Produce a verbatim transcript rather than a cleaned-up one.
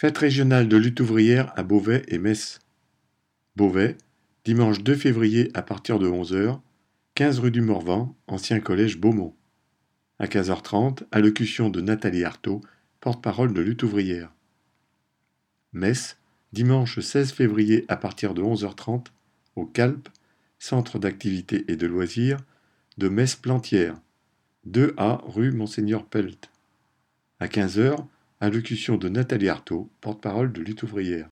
Fête régionale de lutte ouvrière à Beauvais et Metz. Beauvais, dimanche deux février à partir de onze heures, quinze rue du Morvan, ancien collège Beaumont. À quinze heures trente, allocution de Nathalie Arthaud, porte-parole de lutte ouvrière. Metz, dimanche seize février à partir de onze heures trente, au Calpe, centre d'activités et de loisirs, de Metz-Plantière, deux A rue Monseigneur Pelt. À quinze heures, allocution de Nathalie Arthaud, porte-parole de lutte ouvrière.